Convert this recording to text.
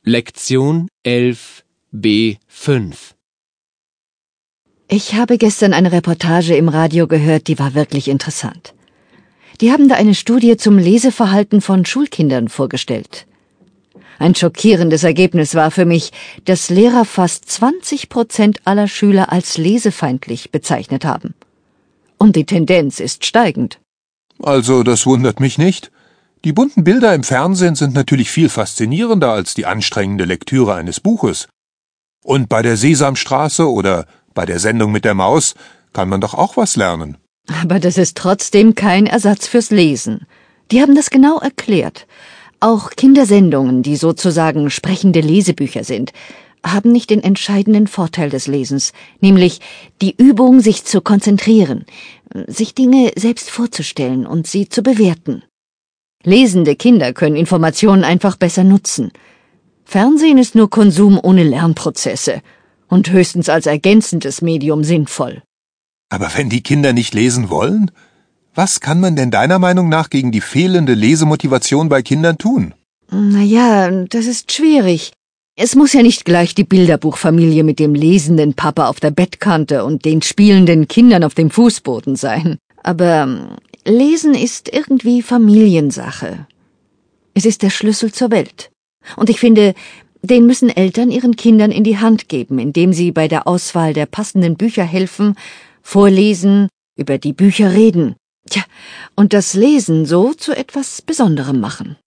Lektion 11b5. Ich habe gestern eine Reportage im Radio gehört, die war wirklich interessant. Die haben da eine Studie zum Leseverhalten von Schulkindern vorgestellt. Ein schockierendes Ergebnis war für mich, dass Lehrer fast 20% aller Schüler als lesefeindlich bezeichnet haben. Und die Tendenz ist steigend. Also, das wundert mich nicht. Die bunten Bilder im Fernsehen sind natürlich viel faszinierender als die anstrengende Lektüre eines Buches. Und bei der Sesamstraße oder bei der Sendung mit der Maus kann man doch auch was lernen. Aber das ist trotzdem kein Ersatz fürs Lesen. Die haben das genau erklärt. Auch Kindersendungen, die sozusagen sprechende Lesebücher sind, haben nicht den entscheidenden Vorteil des Lesens, nämlich die Übung, sich zu konzentrieren, sich Dinge selbst vorzustellen und sie zu bewerten. Lesende Kinder können Informationen einfach besser nutzen. Fernsehen ist nur Konsum ohne Lernprozesse und höchstens als ergänzendes Medium sinnvoll. Aber wenn die Kinder nicht lesen wollen, was kann man denn deiner Meinung nach gegen die fehlende Lesemotivation bei Kindern tun? Naja, das ist schwierig. Es muss ja nicht gleich die Bilderbuchfamilie mit dem lesenden Papa auf der Bettkante und den spielenden Kindern auf dem Fußboden sein. Aber Lesen ist irgendwie Familiensache. Es ist der Schlüssel zur Welt. Und ich finde, den müssen Eltern ihren Kindern in die Hand geben, indem sie bei der Auswahl der passenden Bücher helfen, vorlesen, über die Bücher reden. Tja, und das Lesen so zu etwas Besonderem machen.